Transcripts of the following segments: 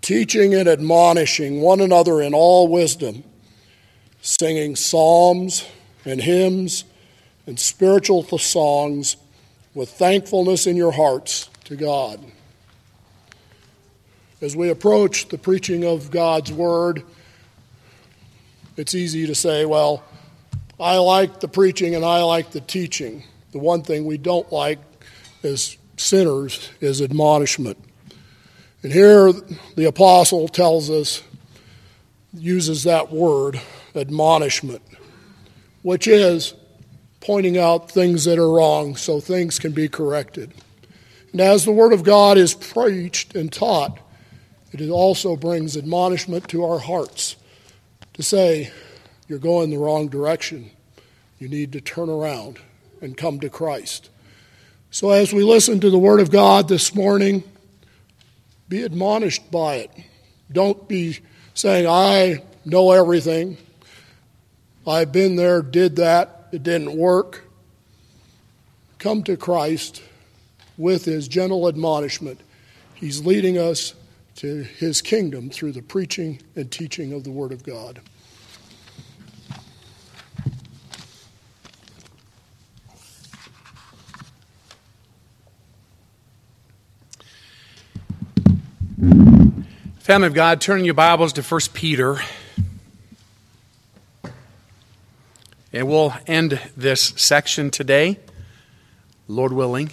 teaching and admonishing one another in all wisdom, singing psalms and hymns and spiritual songs with thankfulness in your hearts to God. As we approach the preaching of God's Word, it's easy to say, well, I like the preaching and I like the teaching. The one thing we don't like as sinners is admonishment. And here the apostle tells us, uses that word, admonishment, which is pointing out things that are wrong so things can be corrected. And as the Word of God is preached and taught, it also brings admonishment to our hearts to say, you're going the wrong direction. You need to turn around and come to Christ. So as we listen to the Word of God this morning, be admonished by it. Don't be saying, I know everything. I've been there, did that, it didn't work. Come to Christ with his gentle admonishment. He's leading us to his kingdom through the preaching and teaching of the Word of God. Family of God, turn your Bibles to 1 Peter. And we'll end this section today, Lord willing.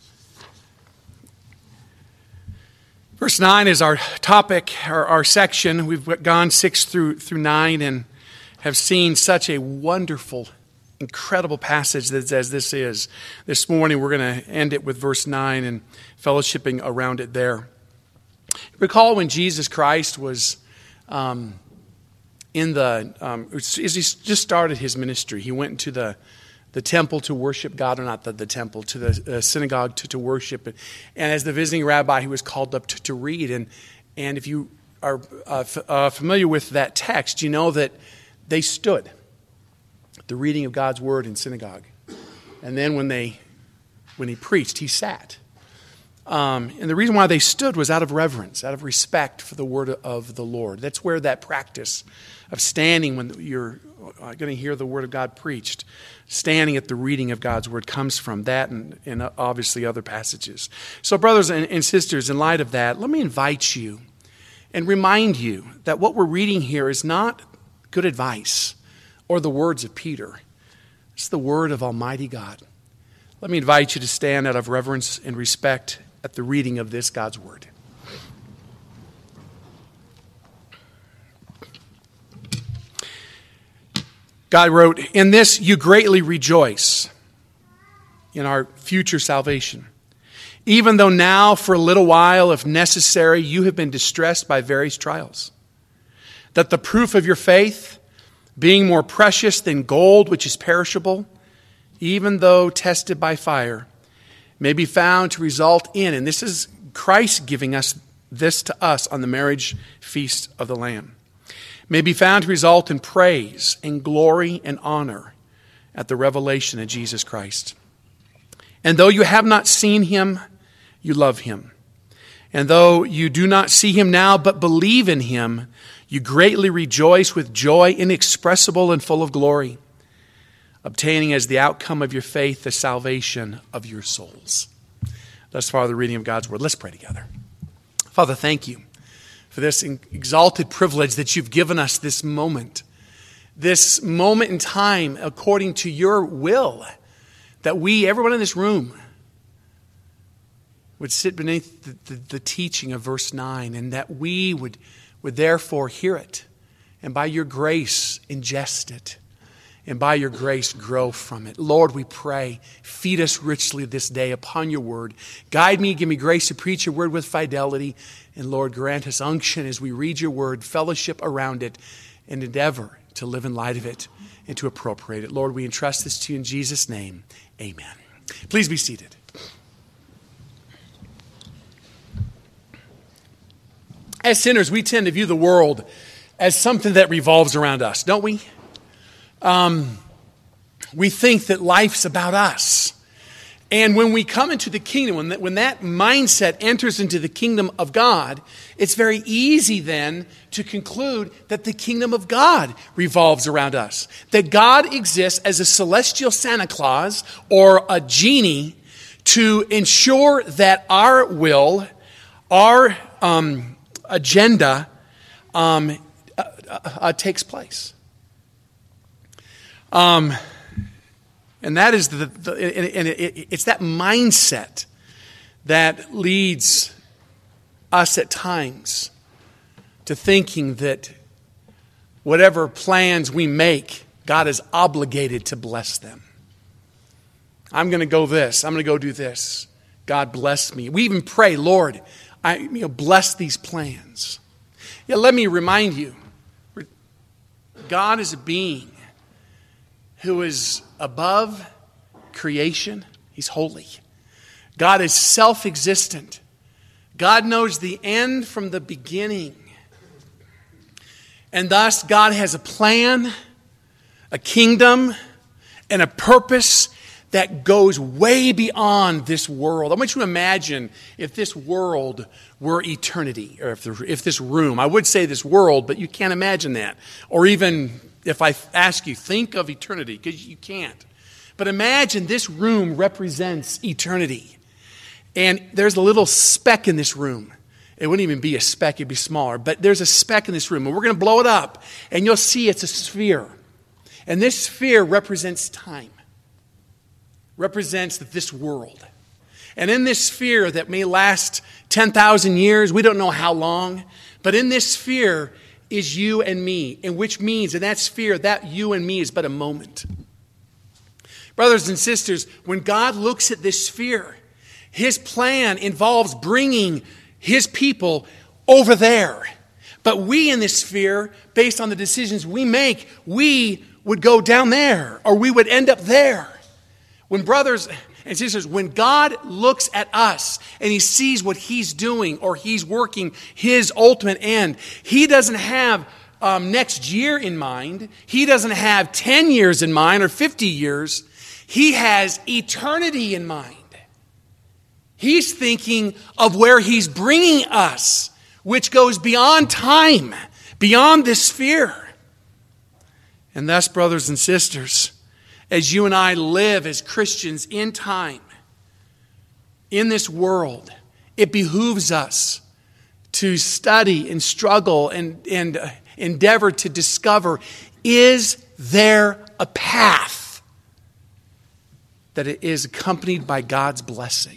Verse 9 is our topic, our section. We've gone 6 through 9 and have seen such a wonderful, incredible passage that as this is. This morning we're going to end it with verse 9 and fellowshipping around it there. Recall when Jesus Christ was as he just started his ministry, he went into the temple to worship God, or not the temple, to the synagogue to worship. And as the visiting rabbi, he was called up to read. And if you are familiar with that text, you know that they stood at the reading of God's word in synagogue. And then when he preached, he sat. And the reason why they stood was out of reverence, out of respect for the word of the Lord. That's where that practice of standing when you're going to hear the word of God preached, standing at the reading of God's word comes from. That and obviously other passages. So brothers and sisters, in light of that, let me invite you and remind you that what we're reading here is not good advice or the words of Peter. It's the word of Almighty God. Let me invite you to stand out of reverence and respect at the reading of this God's word. God wrote, "In this you greatly rejoice in our future salvation, even though now for a little while, if necessary, you have been distressed by various trials, that the proof of your faith, being more precious than gold which is perishable, even though tested by fire, may be found to result in," and this is Christ giving us this to us on the marriage feast of the Lamb, "may be found to result in praise and glory and honor at the revelation of Jesus Christ. And though you have not seen him, you love him. And though you do not see him now, but believe in him, you greatly rejoice with joy inexpressible and full of glory, obtaining as the outcome of your faith the salvation of your souls." Thus far, the reading of God's word. Let's pray together. Father, thank you for this exalted privilege that you've given us this moment in time, according to your will, that we, everyone in this room, would sit beneath the teaching of verse 9, and that we would therefore hear it, and by your grace ingest it, and by your grace grow from it. Lord, we pray, feed us richly this day upon your word. Guide me, give me grace to preach your word with fidelity. And Lord, grant us unction as we read your word, fellowship around it, and endeavor to live in light of it and to appropriate it. Lord, we entrust this to you in Jesus' name. Amen. Please be seated. As sinners, we tend to view the world as something that revolves around us, don't we? We think that life's about us. And when we come into the kingdom, when that mindset enters into the kingdom of God, it's very easy then to conclude that the kingdom of God revolves around us. That God exists as a celestial Santa Claus or a genie to ensure that our will, our agenda takes place. And that is it's that mindset that leads us at times to thinking that whatever plans we make, God is obligated to bless them. I'm going to go this. I'm going to go do this. God bless me. We even pray, Lord, bless these plans. Yeah, let me remind you, God is a being who is above creation. He's holy. God is self-existent. God knows the end from the beginning. And thus, God has a plan, a kingdom, and a purpose that goes way beyond this world. I want you to imagine if this world were eternity, or if this room, I would say this world, but you can't imagine that. Or even if I ask you, think of eternity, because you can't. But imagine this room represents eternity. And there's a little speck in this room. It wouldn't even be a speck, it'd be smaller. But there's a speck in this room, and we're going to blow it up. And you'll see it's a sphere. And this sphere represents time. Represents this world. And in this sphere that may last 10,000 years, we don't know how long, but in this sphere is you and me, and which means in that sphere, that you and me is but a moment. Brothers and sisters, when God looks at this sphere, his plan involves bringing his people over there. But we in this sphere, based on the decisions we make, we would go down there, or we would end up there. When brothers and sisters, when God looks at us and he sees what he's doing or he's working his ultimate end, he doesn't have next year in mind. He doesn't have 10 years in mind or 50 years. He has eternity in mind. He's thinking of where he's bringing us, which goes beyond time, beyond this sphere. And thus, brothers and sisters, as you and I live as Christians in time, in this world, it behooves us to study and struggle and endeavor to discover, is there a path that it is accompanied by God's blessing?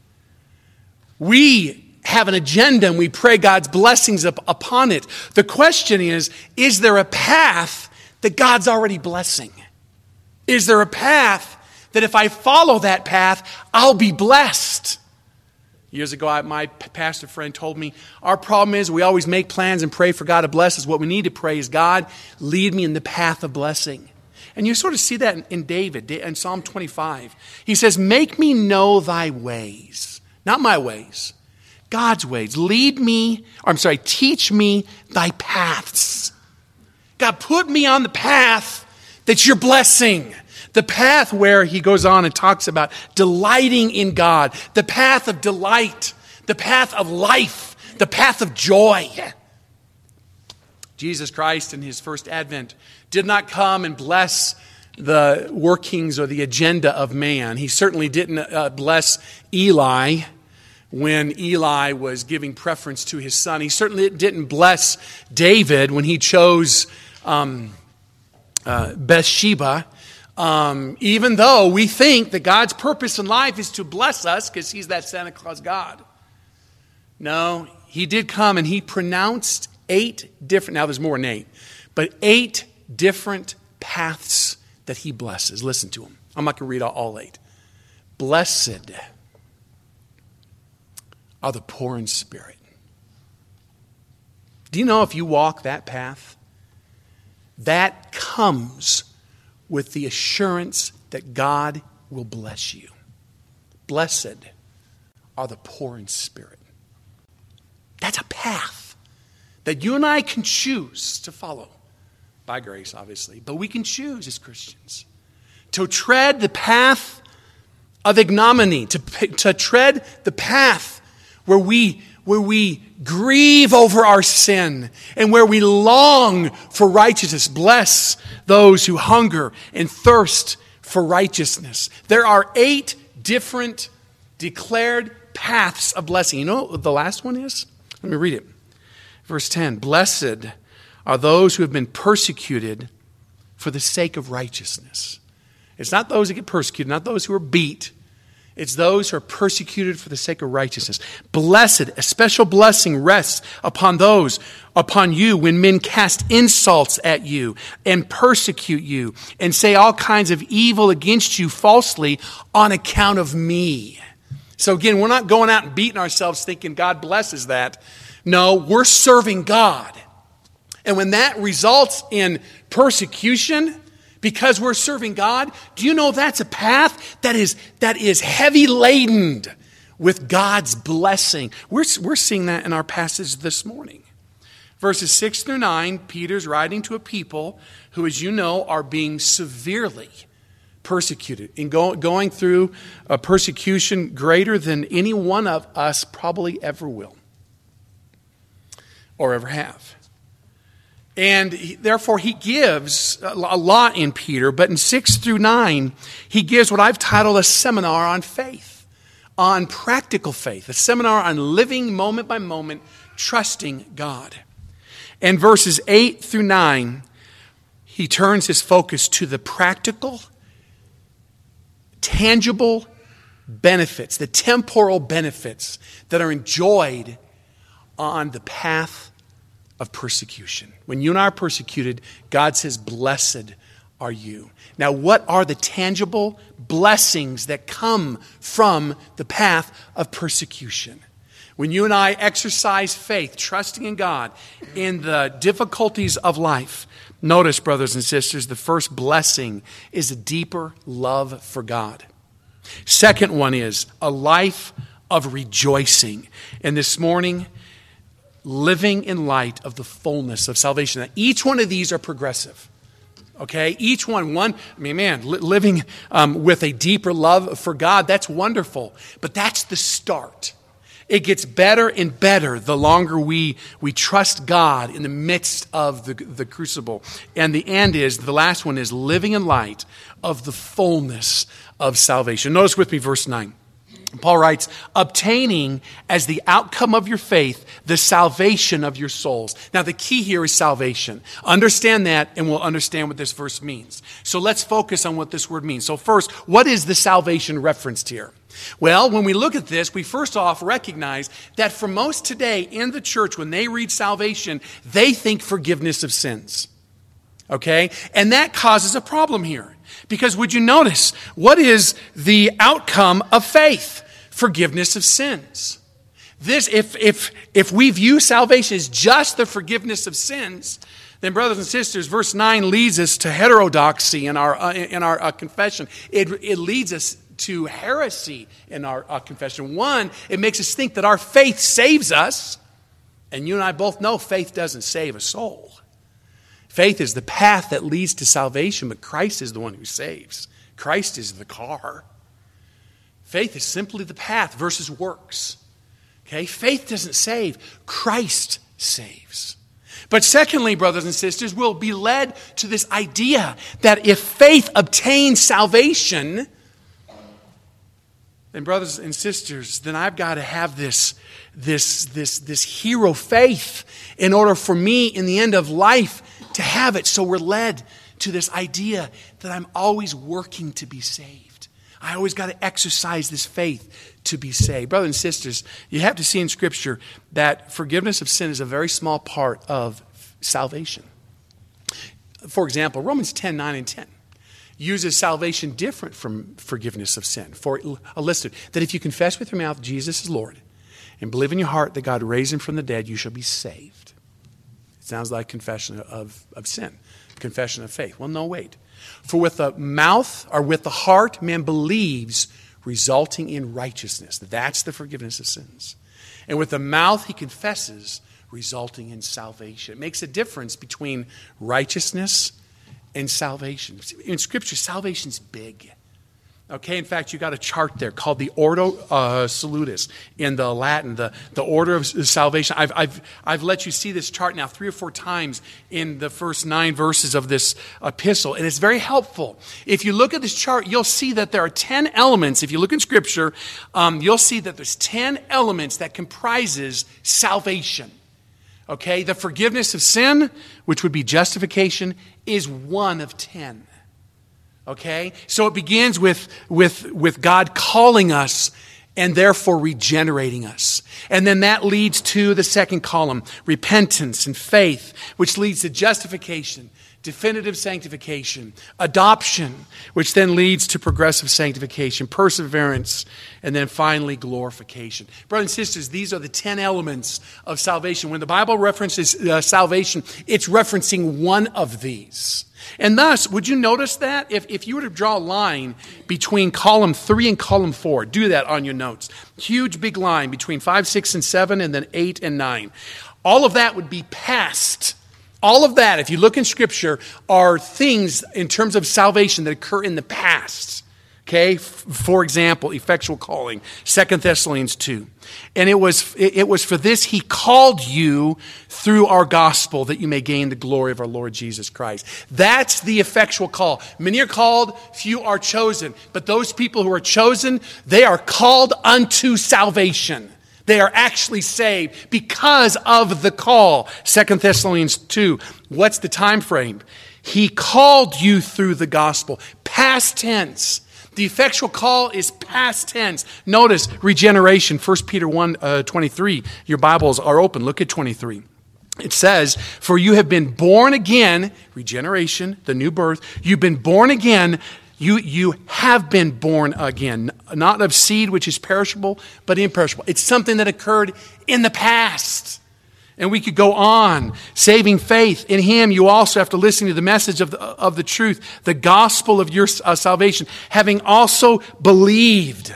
We have an agenda and we pray God's blessings upon it. The question is there a path that God's already blessing? Is there a path that if I follow that path, I'll be blessed? Years ago, my pastor friend told me, our problem is we always make plans and pray for God to bless us. What we need to pray is, God, lead me in the path of blessing. And you sort of see that in David, in Psalm 25. He says, make me know thy ways. Not my ways, God's ways. Teach me thy paths. God, put me on the path that you're blessing. The path where he goes on and talks about delighting in God. The path of delight. The path of life. The path of joy. Jesus Christ in his first advent did not come and bless the workings or the agenda of man. He certainly didn't bless Eli when Eli was giving preference to his son. He certainly didn't bless David when he chose Bathsheba, even though we think that God's purpose in life is to bless us because he's that Santa Claus God. No, he did come and he pronounced 8 different, now there's more than 8, but 8 different paths that he blesses. Listen to them. I'm not going to read all 8. Blessed are the poor in spirit. Do you know if you walk that path, that comes with the assurance that God will bless you. Blessed are the poor in spirit. That's a path that you and I can choose to follow. By grace, obviously. But we can choose as Christians to tread the path of ignominy, to tread the path where we grieve over our sin and where we long for righteousness. Bless those who hunger and thirst for righteousness. There are 8 different declared paths of blessing. You know what the last one is? Let me read it. Verse 10, blessed are those who have been persecuted for the sake of righteousness. It's not those who get persecuted, not those who are beat. It's those who are persecuted for the sake of righteousness. Blessed, a special blessing rests upon you when men cast insults at you and persecute you and say all kinds of evil against you falsely on account of me. So again, we're not going out and beating ourselves thinking God blesses that. No, we're serving God. And when that results in persecution, because we're serving God, do you know that's a path that is heavy laden with God's blessing? We're seeing that in our passage this morning. Verses 6 through 9, Peter's writing to a people who, as you know, are being severely persecuted and going through a persecution greater than any one of us probably ever will or ever have. And therefore, he gives a lot in Peter, but in 6 through 9, he gives what I've titled a seminar on faith, on practical faith, a seminar on living moment by moment, trusting God. And verses 8 through 9, he turns his focus to the practical, tangible benefits, the temporal benefits that are enjoyed on the path of persecution. When you and I are persecuted, God says, blessed are you. Now, what are the tangible blessings that come from the path of persecution? When you and I exercise faith, trusting in God in the difficulties of life, notice, brothers and sisters, the first blessing is a deeper love for God. Second one is a life of rejoicing. And this morning, living in light of the fullness of salvation. Now, each one of these are progressive. Okay? Each one, living with a deeper love for God, that's wonderful. But that's the start. It gets better and better the longer we trust God in the midst of the crucible. And the end is, the last one is living in light of the fullness of salvation. Notice with me verse 9. Paul writes, obtaining as the outcome of your faith, the salvation of your souls. Now the key here is salvation. Understand that and we'll understand what this verse means. So let's focus on what this word means. So first, what is the salvation referenced here? Well, when we look at this, we first off recognize that for most today in the church, when they read salvation, they think forgiveness of sins. Okay? And that causes a problem here. Because would you notice, what is the outcome of faith? Forgiveness of sins. This, if we view salvation as just the forgiveness of sins, then brothers and sisters, verse 9 leads us to heterodoxy in our confession. It leads us to heresy in our confession. One, it makes us think that our faith saves us. And you and I both know faith doesn't save a soul. Faith is the path that leads to salvation, but Christ is the one who saves. Christ is the car. Faith is simply the path versus works. Okay? Faith doesn't save. Christ saves. But secondly, brothers and sisters, we'll be led to this idea that if faith obtains salvation, then brothers and sisters, then I've got to have this hero faith in order for me in the end of life to have it. So we're led to this idea that I'm always working to be saved. I always got to exercise this faith to be saved. Brothers and sisters, you have to see in Scripture that forgiveness of sin is a very small part of salvation. For example, Romans 10, 9 and 10 uses salvation different from forgiveness of sin. For a list of that if you confess with your mouth Jesus is Lord and believe in your heart that God raised him from the dead, you shall be saved. It sounds like confession of sin, confession of faith. Well, no, wait. For with the mouth or with the heart, man believes, resulting in righteousness. That's the forgiveness of sins. And with the mouth, he confesses, resulting in salvation. It makes a difference between righteousness and salvation. In Scripture, salvation's big. Okay, in fact, you got a chart there called the Ordo Salutis in the Latin, the order of salvation. I've let you see this chart now 3 or 4 times in the first 9 verses of this epistle, and it's very helpful. If you look at this chart, you'll see that there are 10 elements. If you look in Scripture, you'll see that there's 10 elements that comprises salvation. Okay, the forgiveness of sin, which would be justification, is one of 10. Okay? So it begins with God calling us and therefore regenerating us. And then that leads to the second column, repentance and faith, which leads to justification, definitive sanctification, adoption, which then leads to progressive sanctification, perseverance, and then finally glorification. Brothers and sisters, these are the 10 elements of salvation. When the Bible references salvation, it's referencing one of these. And thus, would you notice that? If you were to draw a line between column 3 and column 4, do that on your notes. Huge big line between 5, 6, and 7, and then 8 and 9. All of that would be past. All of that, if you look in Scripture, are things in terms of salvation that occur in the past. Okay, for example, effectual calling, 2 Thessalonians 2. And it was for this he called you through our gospel that you may gain the glory of our Lord Jesus Christ. That's the effectual call. Many are called, few are chosen. But those people who are chosen, they are called unto salvation. They are actually saved because of the call. 2 Thessalonians 2. What's the time frame? He called you through the gospel. Past tense. The effectual call is past tense. Notice regeneration, 1 Peter 1:23. Your Bibles are open. Look at 23. It says, for you have been born again, regeneration, the new birth. You've been born again. You have been born again, not of seed which is perishable, but imperishable. It's something that occurred in the past. And we could go on. Saving faith in Him, you also have to listen to the message of the truth, the gospel of your salvation. Having also believed.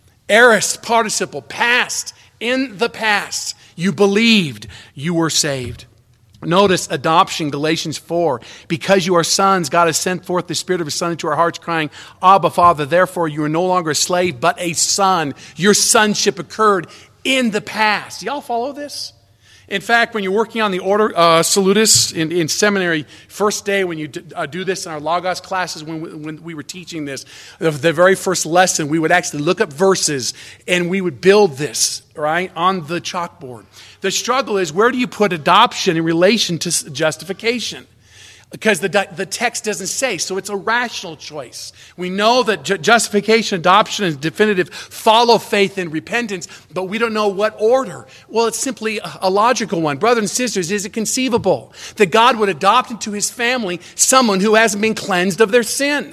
Aorist participle, past, in the past. You believed, you were saved. Notice adoption, Galatians 4. Because you are sons, God has sent forth the Spirit of His Son into our hearts, crying, Abba, Father. Therefore, you are no longer a slave, but a son. Your sonship occurred in the past. Do y'all follow this? In fact, when you're working on the Order Salutis in seminary, first day when you do this in our Logos classes, when we were teaching this, the very first lesson, we would actually look up verses and we would build this, right, on the chalkboard. The struggle is, where do you put adoption in relation to justification? Because the text doesn't say, so it's a rational choice. We know that justification, adoption, and definitive follow faith and repentance, but we don't know what order. Well, it's simply a logical one. Brothers and sisters, is it conceivable that God would adopt into His family someone who hasn't been cleansed of their sin?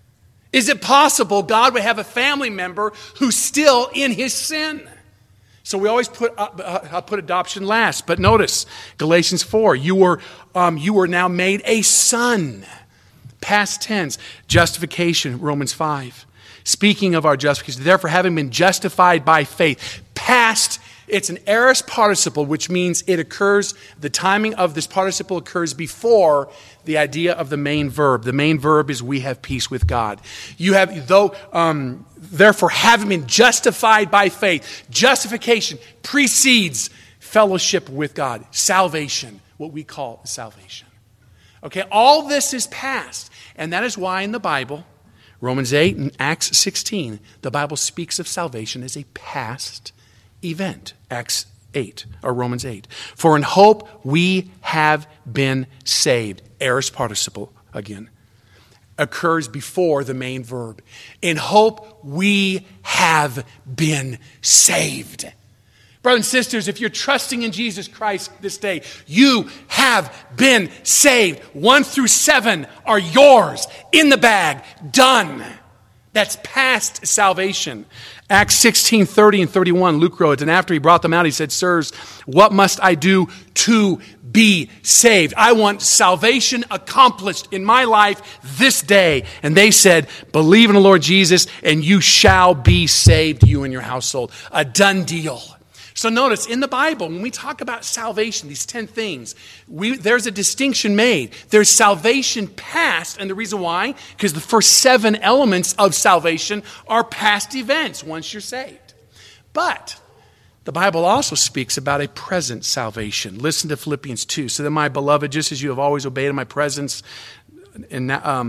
Is it possible God would have a family member who's still in his sin? So we always put adoption last. But notice, Galatians 4, you were now made a son. Past tense. Justification, Romans 5. Speaking of our justification, therefore having been justified by faith. Past, it's an aorist participle, which means it occurs, the timing of this participle occurs before the idea of the main verb. The main verb is we have peace with God. You have, therefore having been justified by faith. Justification precedes fellowship with God. Salvation, what we call salvation. Okay, all this is past. And that is why in the Bible, Romans 8 and Acts 16, the Bible speaks of salvation as a past event. Acts 8, or Romans 8. For in hope we have been saved. Aorist participle again. Occurs before the main verb. In hope we have been saved. Brothers and sisters, if you're trusting in Jesus Christ this day, you have been saved. 1 through 7 are yours, in the bag, done. That's past salvation. Acts 16, 30 and 31, Luke wrote, and after he brought them out, he said, sirs, what must I do to be saved? I want salvation accomplished in my life this day. And they said, believe in the Lord Jesus, and you shall be saved, you and your household. A done deal. So notice, in the Bible, when we talk about salvation, these 10 things, there's a distinction made. There's salvation past, and the reason why? Because the first 7 elements of salvation are past events once you're saved. But the Bible also speaks about a present salvation. Listen to Philippians 2. So then, my beloved, just as you have always obeyed in my presence, and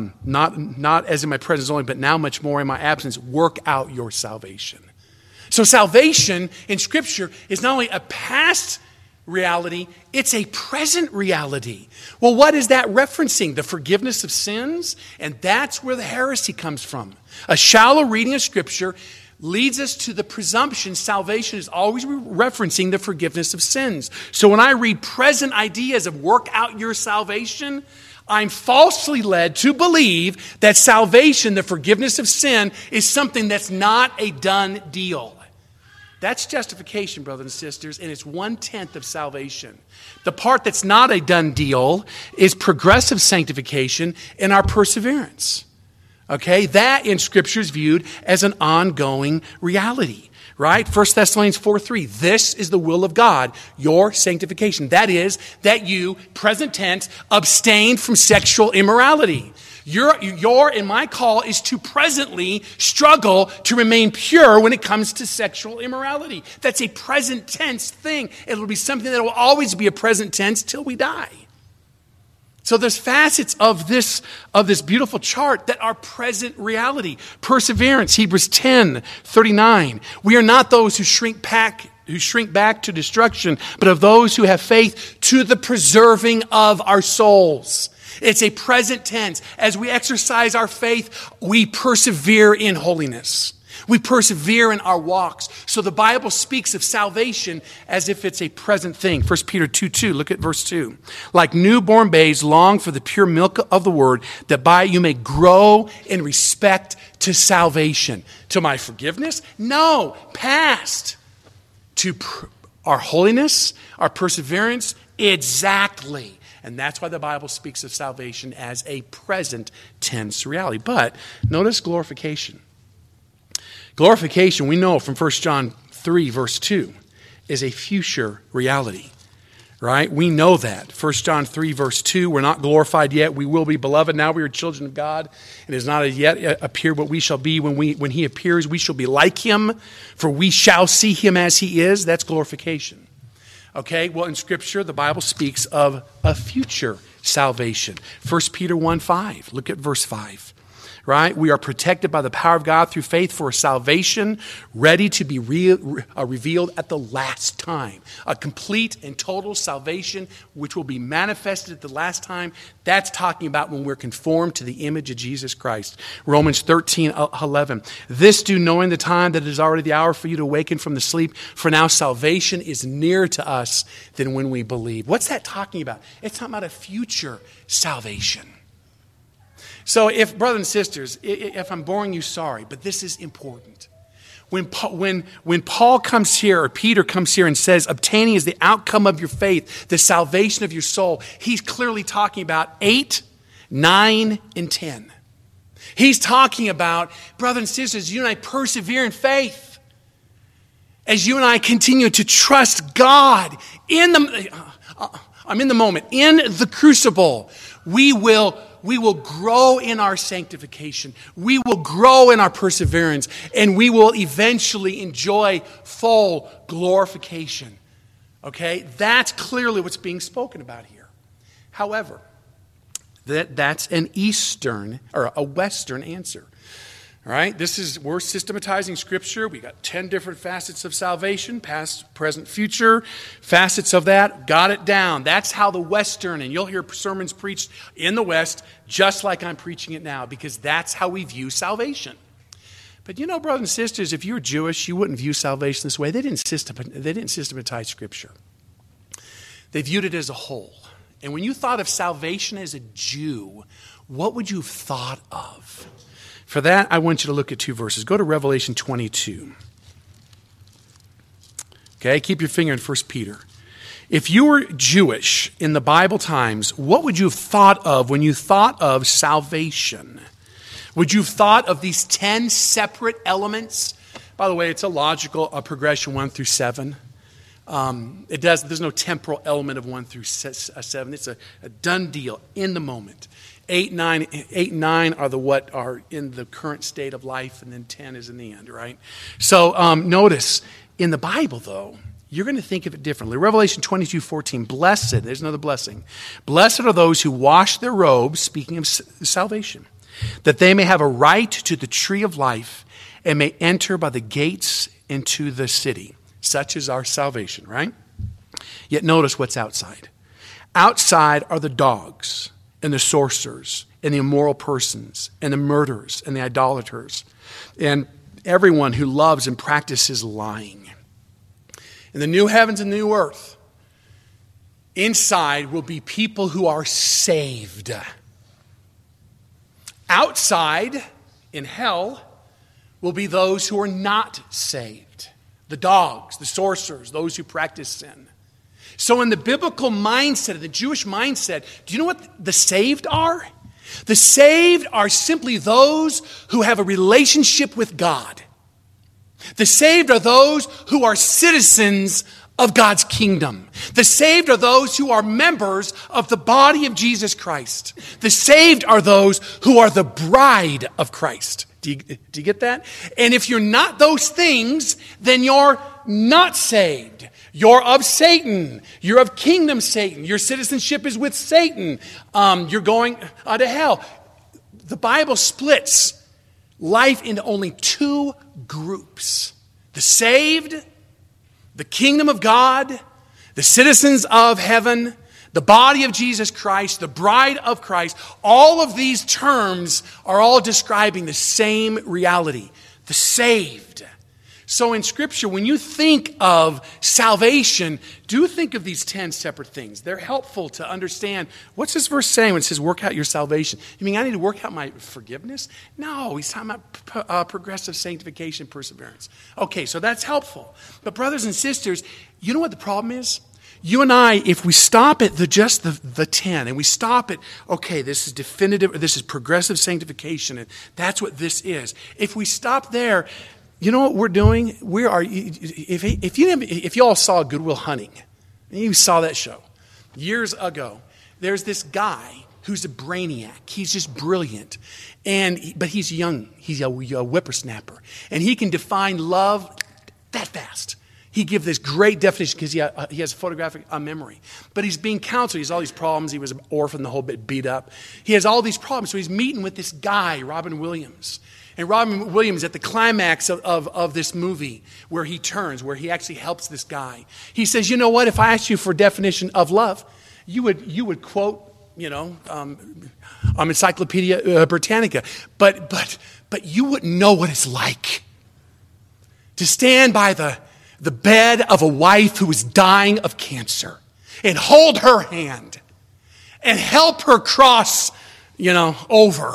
not as in my presence only, but now much more in my absence, work out your salvation. So salvation in Scripture is not only a past reality, it's a present reality. Well, what is that referencing? The forgiveness of sins? And that's where the heresy comes from. A shallow reading of Scripture leads us to the presumption salvation is always referencing the forgiveness of sins. So when I read present ideas of work out your salvation, I'm falsely led to believe that salvation, the forgiveness of sin, is something that's not a done deal. That's justification, brothers and sisters, and it's 1/10 of salvation. The part that's not a done deal is progressive sanctification and our perseverance. Okay, that in Scripture is viewed as an ongoing reality, right? 1 Thessalonians 4:3, this is the will of God, your sanctification. That is, that you, present tense, abstain from sexual immorality. Your and my call is to presently struggle to remain pure when it comes to sexual immorality. That's a present tense thing. It'll be something that will always be a present tense till we die. So there's facets of this beautiful chart that are present reality. Perseverance, Hebrews 10:39. We are not those who shrink back to destruction, but of those who have faith to the preserving of our souls. It's a present tense. As we exercise our faith, we persevere in holiness. We persevere in our walks. So the Bible speaks of salvation as if it's a present thing. 1 Peter 2:2, look at verse 2. Like newborn babes, long for the pure milk of the word, that by it you may grow in respect to salvation. To my forgiveness? No, past. To our holiness, our perseverance? Exactly. And that's why the Bible speaks of salvation as a present tense reality. But notice glorification. Glorification, we know from 1 John 3, verse 2, is a future reality, right? We know that. 1 John 3, verse 2, we're not glorified yet. We will be, beloved. Now we are children of God. It has not yet appeared what we shall be. When he appears, we shall be like him, for we shall see him as he is. That's glorification. Okay, well, in Scripture, the Bible speaks of a future salvation. 1 Peter 1:5, look at verse 5. Right? We are protected by the power of God through faith for a salvation ready to be revealed at the last time. A complete and total salvation which will be manifested at the last time. That's talking about when we're conformed to the image of Jesus Christ. Romans 13:11. This do knowing the time that it is already the hour for you to awaken from the sleep. For now salvation is nearer to us than when we believe. What's that talking about? It's talking about a future salvation. So if, brothers and sisters, if I'm boring you, sorry, but this is important. When Paul comes here, or Peter comes here and says, obtaining is the outcome of your faith, the salvation of your soul, he's clearly talking about 8, 9, and 10. He's talking about, brothers and sisters, you and I persevere in faith. As you and I continue to trust God I'm in the moment, in the crucible, we will grow in our sanctification. We will grow in our perseverance. And we will eventually enjoy full glorification. Okay? That's clearly what's being spoken about here. However, that's an Eastern or a Western answer. All right? We're systematizing Scripture. We got 10 different facets of salvation, past, present, future, facets of that. Got it down. That's how the Western, and you'll hear sermons preached in the West just like I'm preaching it now, because that's how we view salvation. But you know, brothers and sisters, if you were Jewish, you wouldn't view salvation this way. They didn't systematize Scripture. They viewed it as a whole. And when you thought of salvation as a Jew, what would you have thought of? For that, I want you to look at 2 verses. Go to Revelation 22. Okay, keep your finger in 1 Peter. If you were Jewish in the Bible times, what would you have thought of when you thought of salvation? Would you have thought of these 10 separate elements? By the way, it's a logical progression 1 through 7. There's no temporal element of 1 through 7. It's a done deal in the moment. 8 and 9 are what are in the current state of life, and then 10 is in the end, right? So notice, in the Bible, though, you're going to think of it differently. Revelation 22:14, blessed, there's another blessing. Blessed are those who wash their robes, speaking of salvation, that they may have a right to the tree of life and may enter by the gates into the city. Such is our salvation, right? Yet notice what's outside. Outside are the dogs and the sorcerers and the immoral persons and the murderers and the idolaters and everyone who loves and practices lying. In the new heavens and new earth, inside will be people who are saved. Outside, in hell, will be those who are not saved. The dogs, the sorcerers, those who practice sin. So in the biblical mindset, in the Jewish mindset, do you know what the saved are? The saved are simply those who have a relationship with God. The saved are those who are citizens of God's kingdom. The saved are those who are members of the body of Jesus Christ. The saved are those who are the bride of Christ. Do you get that? And if you're not those things, then you're not saved. You're of Satan. You're of kingdom Satan. Your citizenship is with Satan. You're going to hell. The Bible splits life into only 2 groups. The saved, the kingdom of God, the citizens of heaven, the body of Jesus Christ, the bride of Christ. All of these terms are all describing the same reality, the saved. So in Scripture, when you think of salvation, do think of these 10 separate things. They're helpful to understand. What's this verse saying when it says, work out your salvation? You mean I need to work out my forgiveness? No, he's talking about progressive sanctification, perseverance. Okay, so that's helpful. But brothers and sisters, you know what the problem is? You and I, if we stop at just the 10, and we stop at, okay, this is definitive, or this is progressive sanctification, and that's what this is. If we stop there, you know what we're doing? If you all saw Good Will Hunting, you saw that show years ago. There's this guy who's a brainiac. He's just brilliant, but he's young. He's a whippersnapper, and he can define love that fast. He gives this great definition because he has photographic memory. But he's being counseled. He has all these problems. He was an orphan, the whole bit beat up. He has all these problems. So he's meeting with this guy, Robin Williams. And Robin Williams, at the climax of this movie, where he turns, where he actually helps this guy, he says, you know what, if I asked you for a definition of love, you would quote, Encyclopedia Britannica. But you wouldn't know what it's like to stand by the bed of a wife who is dying of cancer and hold her hand and help her cross, over.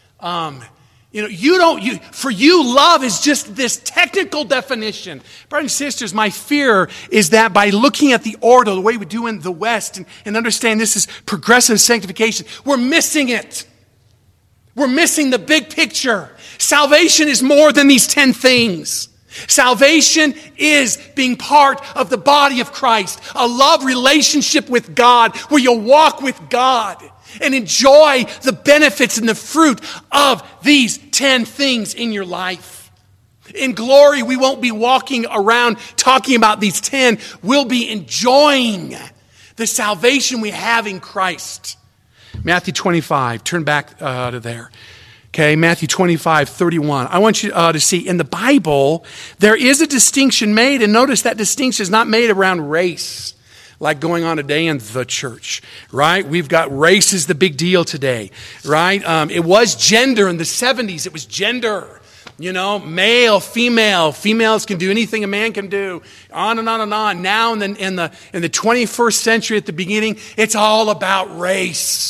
For you, love is just this technical definition. Brothers and sisters, my fear is that by looking at the order, the way we do in the West, and understand this is progressive sanctification, we're missing it. We're missing the big picture. Salvation is more than these 10 things. Salvation is being part of the body of Christ, a love relationship with God where you'll walk with God and enjoy the benefits and the fruit of these 10 things in your life. In glory, we won't be walking around talking about these 10. We'll be enjoying the salvation we have in Christ. Matthew 25, turn back to there. Okay, Matthew 25:31. I want you to see, in the Bible, there is a distinction made, and notice that distinction is not made around race, like going on today in the church, right? We've got race is the big deal today, right? It was gender in the 70s. It was gender, male, female. Females can do anything a man can do, on and on and on. Now in the 21st century, at the beginning, it's all about race.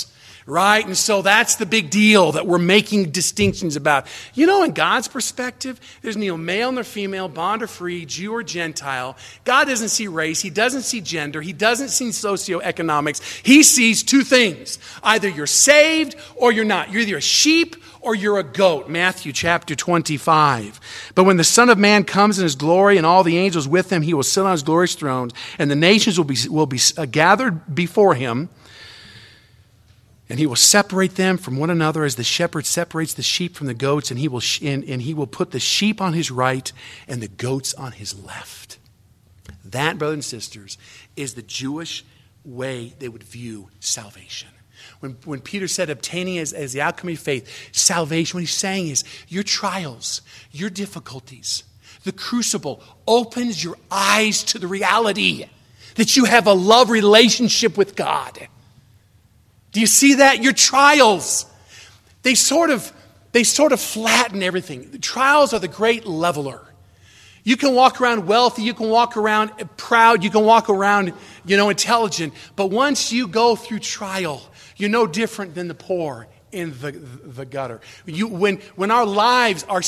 Right? And so that's the big deal that we're making distinctions about. You know, in God's perspective, there's neither male nor female, bond or free, Jew or Gentile. God doesn't see race. He doesn't see gender. He doesn't see socioeconomics. He sees two things. Either you're saved or you're not. You're either a sheep or you're a goat. Matthew chapter 25. But when the Son of Man comes in his glory and all the angels with him, he will sit on his glorious throne, and the nations will be gathered before him. And he will separate them from one another as the shepherd separates the sheep from the goats, and he will put the sheep on his right and the goats on his left. That, brothers and sisters, is the Jewish way they would view salvation. When Peter said obtaining as the outcome of your faith, salvation, what he's saying is your trials, your difficulties, the crucible opens your eyes to the reality that you have a love relationship with God. Do you see that? Your trials, they sort of flatten everything. The trials are the great leveler. You can walk around wealthy, you can walk around proud, you can walk around, intelligent. But once you go through trial, you're no different than the poor in the gutter. When our lives are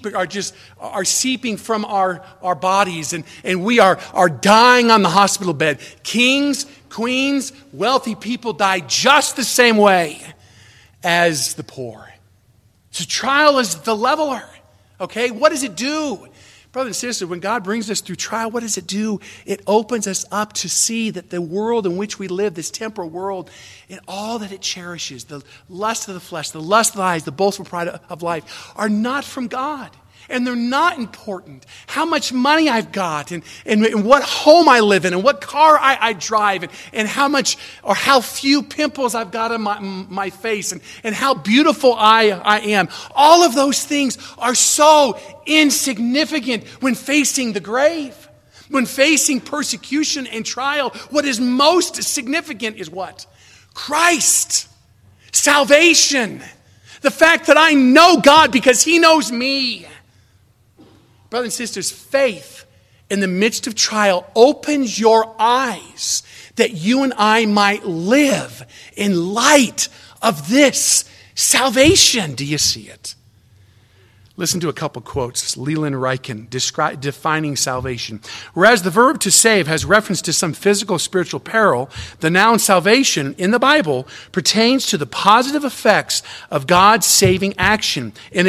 seeping from our bodies and we are dying on the hospital bed, kings, queens, wealthy people die just the same way as the poor. So trial is the leveler. Okay, what does it do? Brothers and sisters, when God brings us through trial, what does it do? It opens us up to see that the world in which we live, this temporal world, and all that it cherishes, the lust of the flesh, the lust of the eyes, the boastful pride of life, are not from God. And they're not important. How much money I've got and what home I live in and what car I drive and how much or how few pimples I've got on my face and how beautiful I am. All of those things are so insignificant when facing the grave. When facing persecution and trial, what is most significant is what? Christ. Salvation. The fact that I know God because He knows me. Brothers and sisters, faith in the midst of trial opens your eyes that you and I might live in light of this salvation. Do you see it? Listen to a couple quotes. Leland Ryken defining salvation. Whereas the verb to save has reference to some physical or spiritual peril, the noun salvation in the Bible pertains to the positive effects of God's saving action. In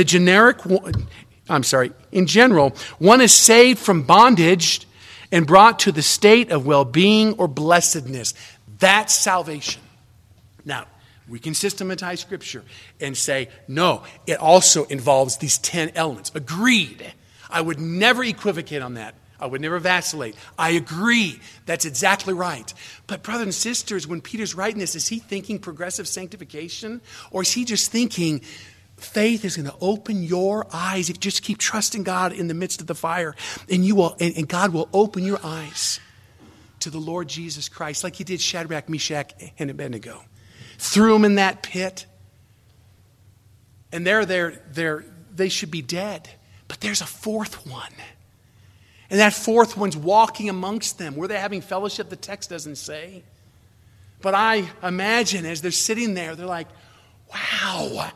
general, one is saved from bondage and brought to the state of well-being or blessedness. That's salvation. Now, we can systematize Scripture and say, no, it also involves these 10 elements. Agreed. I would never equivocate on that. I would never vacillate. I agree. That's exactly right. But brothers and sisters, when Peter's writing this, is he thinking progressive sanctification? Or is he just thinking faith is going to open your eyes if you just keep trusting God in the midst of the fire, and God will open your eyes to the Lord Jesus Christ, like He did Shadrach, Meshach, and Abednego. Threw them in that pit, and they should be dead. But there's a fourth one, and that fourth one's walking amongst them. Were they having fellowship? The text doesn't say, but I imagine as they're sitting there, they're like, "Wow."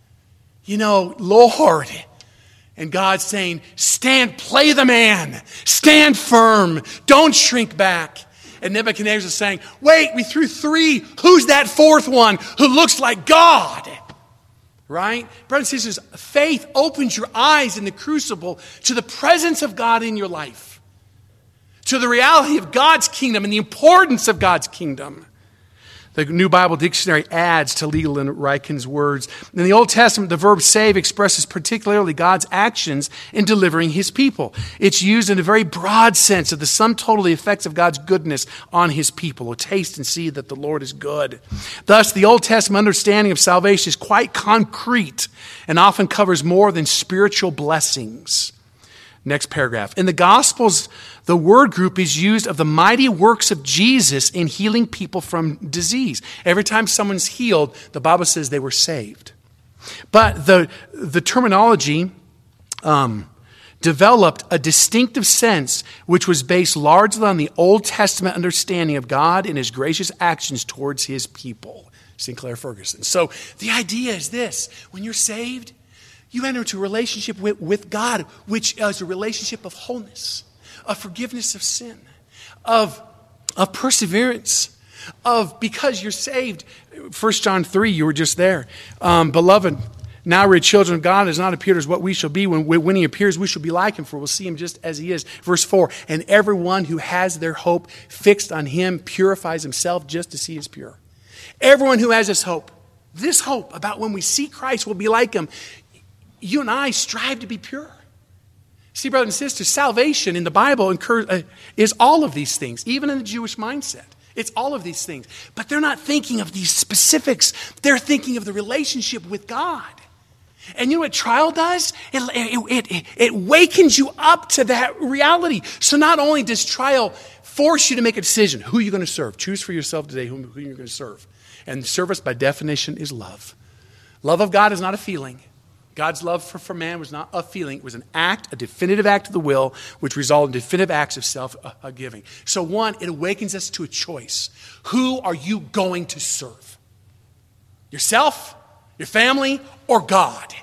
Lord. And God's saying, stand, play the man. Stand firm. Don't shrink back. And Nebuchadnezzar is saying, wait, we threw 3. Who's that fourth one who looks like God? Right? Brothers and sisters, faith opens your eyes in the crucible to the presence of God in your life. To the reality of God's kingdom and the importance of God's kingdom. The New Bible Dictionary adds to Leland Ryken's words. In the Old Testament, the verb save expresses particularly God's actions in delivering His people. It's used in a very broad sense of the sum total of the effects of God's goodness on His people. Or taste and see that the Lord is good. Thus, the Old Testament understanding of salvation is quite concrete and often covers more than spiritual blessings. Next paragraph. In the Gospels, the word group is used of the mighty works of Jesus in healing people from disease. Every time someone's healed, the Bible says they were saved. But the terminology developed a distinctive sense which was based largely on the Old Testament understanding of God and His gracious actions towards His people. Sinclair Ferguson. So the idea is this. When you're saved, you enter into a relationship with God, which is a relationship of wholeness, of forgiveness of sin, of perseverance, because you're saved. 1 John 3, you were just there. Beloved, now we're children of God, has not appeared as what we shall be. When he appears, we shall be like him, for we'll see him just as he is. Verse 4, and everyone who has their hope fixed on him purifies himself just as he is pure. Everyone who has this hope about when we see Christ, we'll be like him. You and I strive to be pure. See, brothers and sisters, salvation in the Bible is all of these things, even in the Jewish mindset. It's all of these things. But they're not thinking of these specifics. They're thinking of the relationship with God. And you know what trial does? It wakens you up to that reality. So not only does trial force you to make a decision, who you're going to serve. Choose for yourself today who you're going to serve. And service, by definition, is love. Love of God is not a feeling. God's love for man was not a feeling. It was an act, a definitive act of the will, which resulted in definitive acts of self-giving. So one, it awakens us to a choice. Who are you going to serve? Yourself, your family, or God?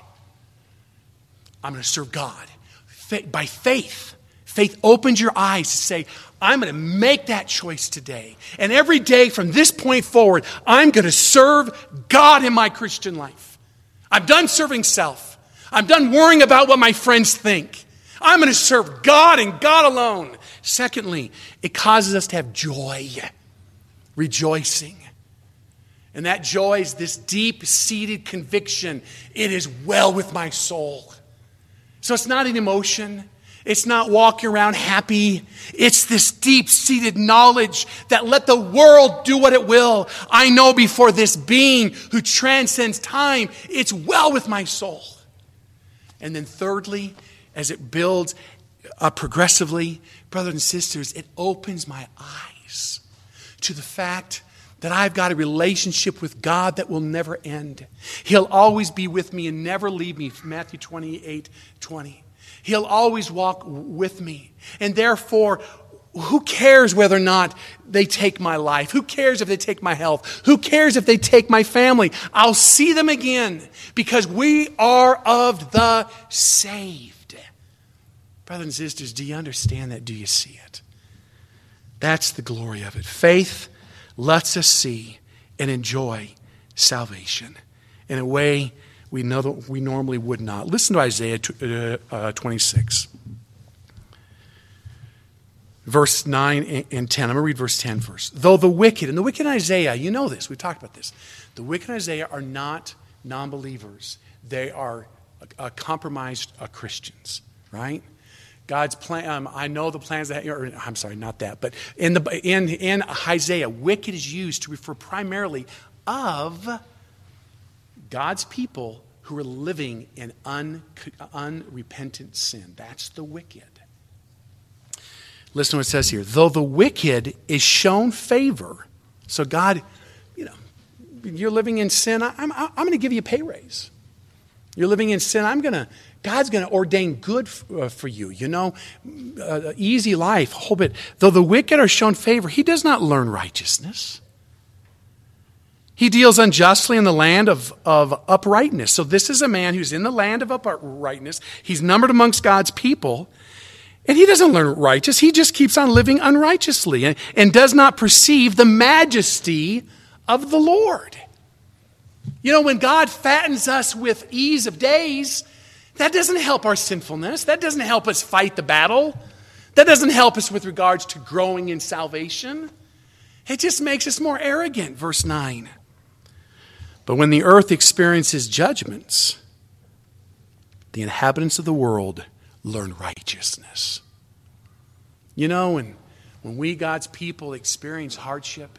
I'm going to serve God. By faith. Faith opens your eyes to say, I'm going to make that choice today. And every day from this point forward, I'm going to serve God in my Christian life. I'm done serving self. I'm done worrying about what my friends think. I'm going to serve God and God alone. Secondly, it causes us to have joy, rejoicing. And that joy is this deep-seated conviction. It is well with my soul. So it's not an emotion. It's not walking around happy. It's this deep-seated knowledge that let the world do what it will. I know before this being who transcends time, it's well with my soul. And then thirdly, as it builds progressively, brothers and sisters, it opens my eyes to the fact that I've got a relationship with God that will never end. He'll always be with me and never leave me. Matthew 28:20. He'll always walk with me. And therefore, who cares whether or not they take my life? Who cares if they take my health? Who cares if they take my family? I'll see them again because we are of the saved. Brothers and sisters, do you understand that? Do you see it? That's the glory of it. Faith lets us see and enjoy salvation in a way we know that we normally would not. Listen to Isaiah 26. Verse 9 and 10. I'm going to read verse 10 first. Though the wicked, and the wicked in Isaiah, you know this, we've talked about this. The wicked in Isaiah are not non-believers. They are compromised Christians, right? God's plan, I know the plans that, I'm sorry, not that, but in Isaiah, wicked is used to refer primarily of God's people who are living in unrepentant sin. That's the wicked. Listen to what it says here. Though the wicked is shown favor. So God, you're living in sin. I'm going to give you a pay raise. You're living in sin. God's going to ordain good for you. Easy life, whole bit. Though the wicked are shown favor, he does not learn righteousness. He deals unjustly in the land of uprightness. So this is a man who's in the land of uprightness. He's numbered amongst God's people. And he doesn't learn righteous. He just keeps on living unrighteously and does not perceive the majesty of the Lord. When God fattens us with ease of days, that doesn't help our sinfulness. That doesn't help us fight the battle. That doesn't help us with regards to growing in salvation. It just makes us more arrogant. Verse 9. But when the earth experiences judgments, the inhabitants of the world learn righteousness. When we, God's people, experience hardship,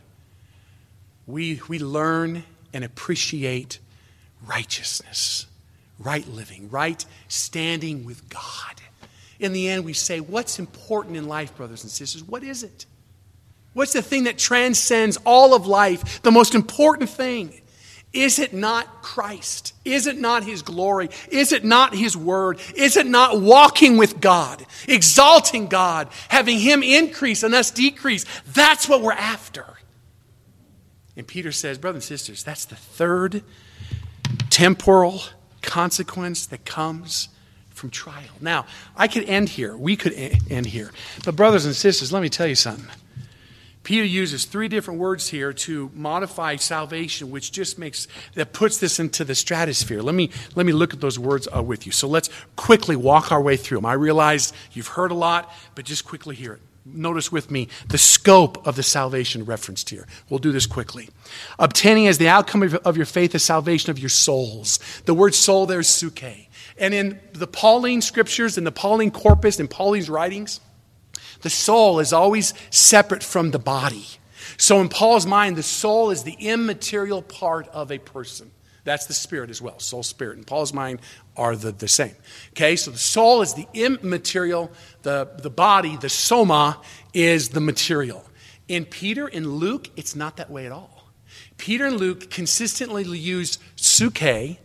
we learn and appreciate righteousness, right living, right standing with God. In the end, we say, what's important in life, brothers and sisters? What is it? What's the thing that transcends all of life? The most important thing? Is it not Christ? Is it not His glory? Is it not His word? Is it not walking with God, exalting God, having Him increase and us decrease? That's what we're after. And Peter says, brothers and sisters, that's the third temporal consequence that comes from trial. Now, I could end here. We could end here. But brothers and sisters, let me tell you something. Peter uses three different words here to modify salvation, which just puts this into the stratosphere. Let me look at those words with you. So let's quickly walk our way through them. I realize you've heard a lot, but just quickly hear it. Notice with me the scope of the salvation referenced here. We'll do this quickly. Obtaining as the outcome of your faith the salvation of your souls. The word soul there is suke. And in the Pauline scriptures, in the Pauline corpus, in Pauline's writings, the soul is always separate from the body. So in Paul's mind, the soul is the immaterial part of a person. That's the spirit as well. Soul, spirit. In Paul's mind are the same. Okay, so the soul is the immaterial. The body, the soma, is the material. In Peter and Luke, it's not that way at all. Peter and Luke consistently use suke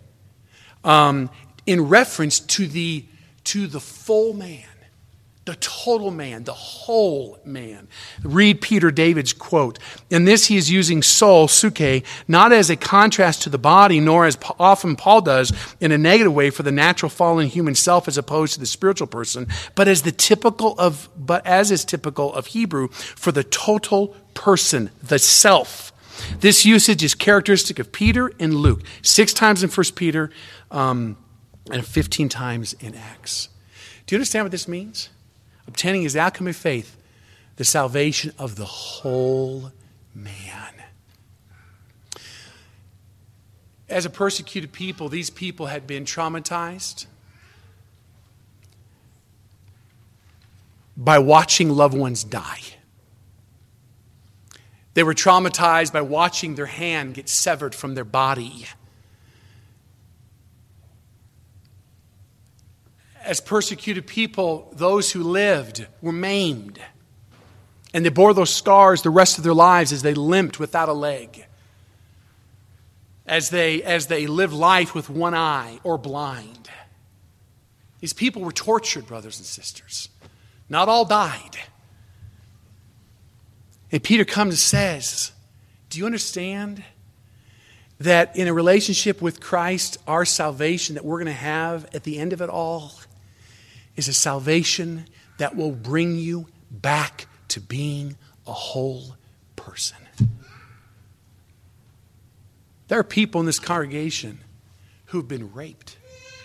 in reference to the full man. The total man, the whole man. Read Peter David's quote. In this he is using soul, suke, not as a contrast to the body, nor as often Paul does in a negative way for the natural fallen human self as opposed to the spiritual person, but as is typical of Hebrew for the total person, the self. This usage is characteristic of Peter and Luke. 6 times in 1 Peter and 15 times in Acts. Do you understand what this means? Obtaining as the outcome of faith the salvation of the whole man. As a persecuted people, these people had been traumatized by watching loved ones die. They were traumatized by watching their hand get severed from their body. As persecuted people, those who lived were maimed. And they bore those scars the rest of their lives as they limped without a leg. As they lived life with one eye or blind. These people were tortured, brothers and sisters. Not all died. And Peter comes and says, do you understand that in a relationship with Christ, our salvation that we're going to have at the end of it all is a salvation that will bring you back to being a whole person. There are people in this congregation who've been raped.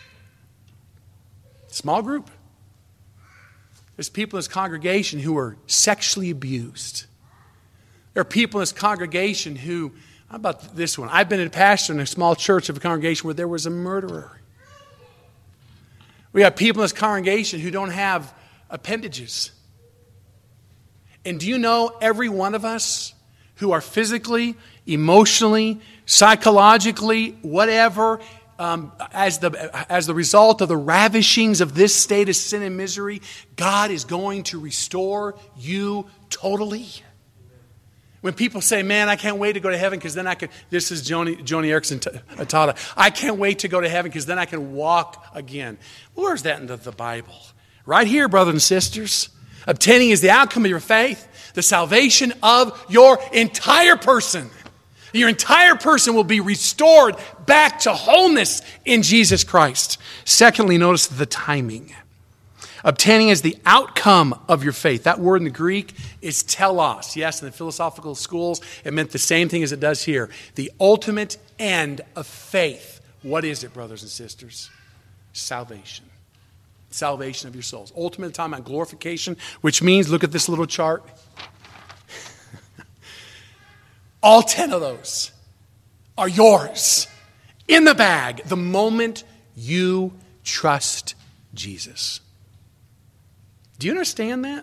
Small group. There's people in this congregation who are sexually abused. There are people in this congregation who, how about this one? I've been a pastor in a small church of a congregation where there was a murderer. We have people in this congregation who don't have appendages. And do you know every one of us who are physically, emotionally, psychologically, whatever, as the result of the ravishings of this state of sin and misery, God is going to restore you totally? When people say, man, I can't wait to go to heaven because then I can, this is Joni Erickson Tata. I can't wait to go to heaven because then I can walk again. Where's that in the Bible? Right here, brothers and sisters. Obtaining is the outcome of your faith, the salvation of your entire person. Your entire person will be restored back to wholeness in Jesus Christ. Secondly, notice the timing. Obtaining is the outcome of your faith. That word in the Greek is telos. Yes, in the philosophical schools, it meant the same thing as it does here. The ultimate end of faith. What is it, brothers and sisters? Salvation. Salvation of your souls. Ultimate time on glorification, which means, look at this little chart. All 10 of those are yours in the bag the moment you trust Jesus. Do you understand that?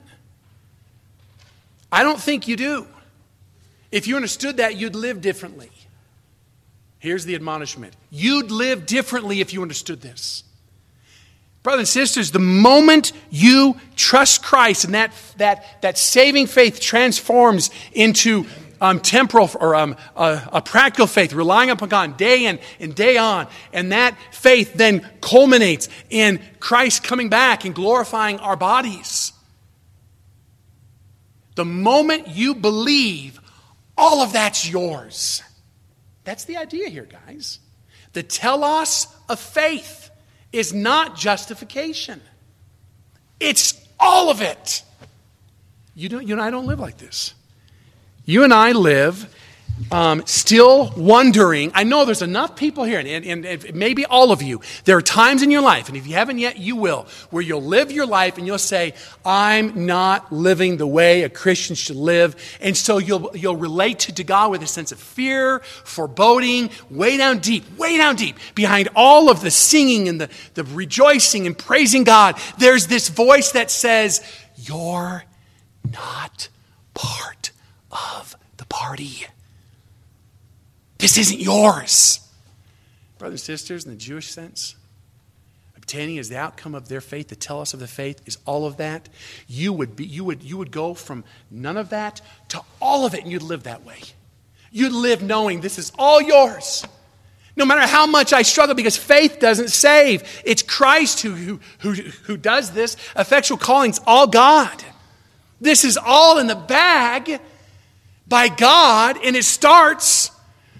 I don't think you do. If you understood that, you'd live differently. Here's the admonishment. You'd live differently if you understood this. Brothers and sisters, the moment you trust Christ and that saving faith transforms into temporal or a practical faith, relying upon God day in and day on, and that faith then culminates in Christ coming back and glorifying our bodies. The moment you believe, all of that's yours. That's the idea here, guys. The telos of faith is not justification. It's all of it. You and I don't live like this. You and I live still wondering. I know there's enough people here, and maybe all of you, there are times in your life, and if you haven't yet, you will, where you'll live your life and you'll say, I'm not living the way a Christian should live. And so you'll relate to God with a sense of fear, foreboding, way down deep, behind all of the singing and the rejoicing and praising God. There's this voice that says, you're not part of the party. This isn't yours. Brothers and sisters, in the Jewish sense, obtaining is the outcome of their faith. The telos of the faith is all of that. You would go from none of that to all of it, and you'd live that way. You'd live knowing this is all yours. No matter how much I struggle, because faith doesn't save. It's Christ who does this. Effectual calling's all God. This is all in the bag by God, and it starts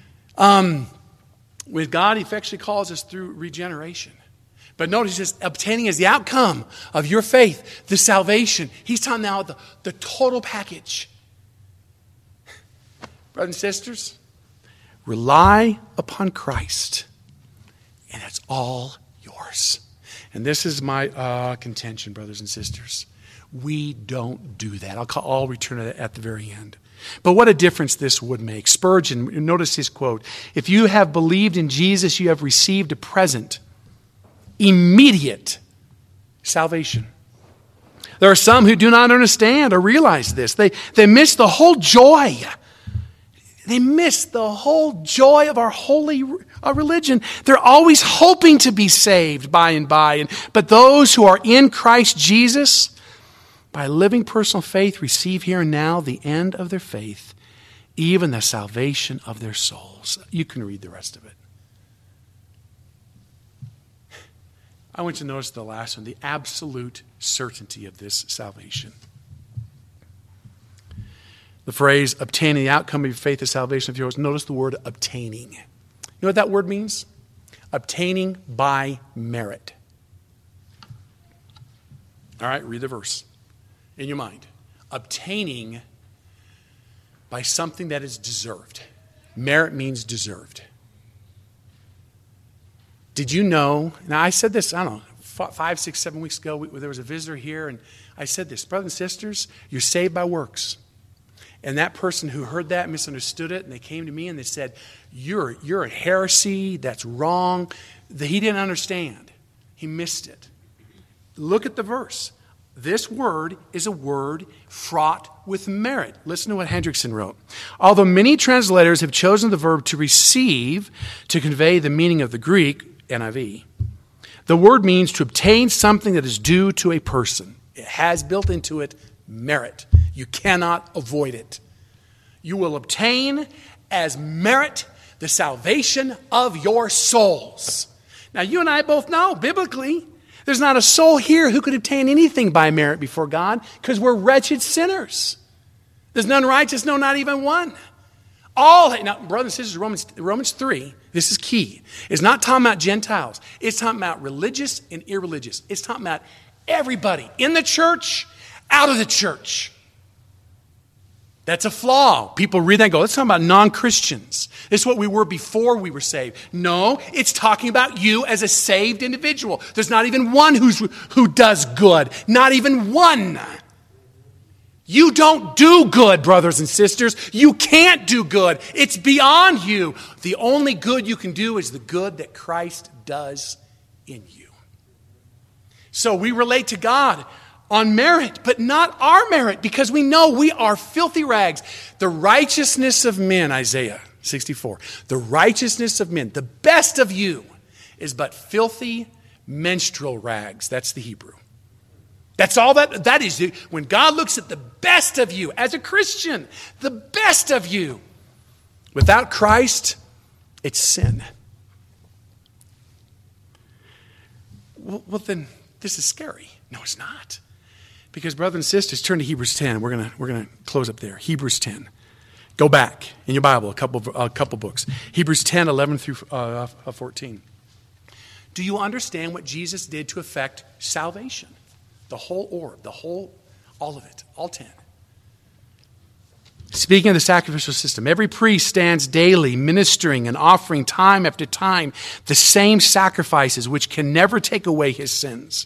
with God. He effectually calls us through regeneration. But notice, he says, obtaining is the outcome of your faith, the salvation. He's talking now the total package. Brothers and sisters, rely upon Christ, and it's all yours. And this is my contention, brothers and sisters. We don't do that. I'll return to that at the very end. But what a difference this would make. Spurgeon, notice his quote, if you have believed in Jesus, you have received a present, immediate salvation. There are some who do not understand or realize this. They miss the whole joy. They miss the whole joy of our holy religion. They're always hoping to be saved by and by. But those who are in Christ Jesus, by living personal faith, receive here and now the end of their faith, even the salvation of their souls. You can read the rest of it. I want you to notice the last one, the absolute certainty of this salvation. The phrase, obtaining the outcome of your faith, the salvation of yours. Notice the word obtaining. You know what that word means? Obtaining by merit. All right, read the verse in your mind. Obtaining by something that is deserved. Merit means deserved. Did you know, now I said this, I don't know, 5, 6, 7 weeks ago, there was a visitor here, and I said this, brothers and sisters, you're saved by works. And that person who heard that misunderstood it, and they came to me and they said, you're a heresy, that's wrong. He didn't understand. He missed it. Look at the verse. This word is a word fraught with merit. Listen to what Hendrickson wrote. Although many translators have chosen the verb to receive to convey the meaning of the Greek, NIV, the word means to obtain something that is due to a person. It has built into it merit. You cannot avoid it. You will obtain as merit the salvation of your souls. Now, you and I both know, biblically, there's not a soul here who could obtain anything by merit before God because we're wretched sinners. There's none righteous, no, not even one. Now, brothers and sisters, Romans 3, this is key. It's not talking about Gentiles. It's talking about religious and irreligious. It's talking about everybody in the church, out of the church. That's a flaw. People read that and go, let's talk about non-Christians. This is what we were before we were saved. No, it's talking about you as a saved individual. There's not even one who does good. Not even one. You don't do good, brothers and sisters. You can't do good. It's beyond you. The only good you can do is the good that Christ does in you. So we relate to God on merit, but not our merit, because we know we are filthy rags. The righteousness of men, Isaiah 64, the righteousness of men, the best of you is but filthy menstrual rags. That's the Hebrew. That's all that is. When God looks at the best of you as a Christian, the best of you, without Christ, it's sin. Well, then this is scary. No, it's not. Because brothers and sisters, turn to Hebrews 10. We're gonna close up there. Hebrews 10. Go back in your Bible, a couple books. Hebrews 10, 11 through 14. Do you understand what Jesus did to effect salvation? The whole orb, all of it, all 10. Speaking of the sacrificial system, every priest stands daily ministering and offering time after time the same sacrifices which can never take away his sins.